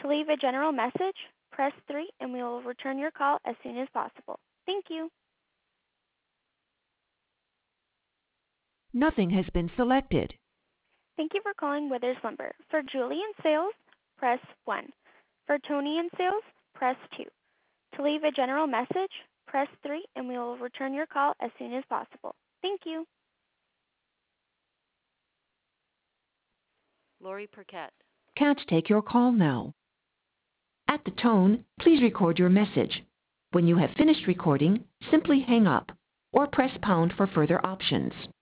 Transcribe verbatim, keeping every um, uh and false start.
To leave a general message, press three and we will return your call as soon as possible. Thank you. Nothing has been selected. Thank you for calling Withers Lumber. For Julie in sales, press one. For Tony in sales, press two. To leave a general message, press three and we will return your call as soon as possible. Thank you. Lori Perquette. Can't take your call now. At the tone, please record your message. When you have finished recording, simply hang up or press pound for further options.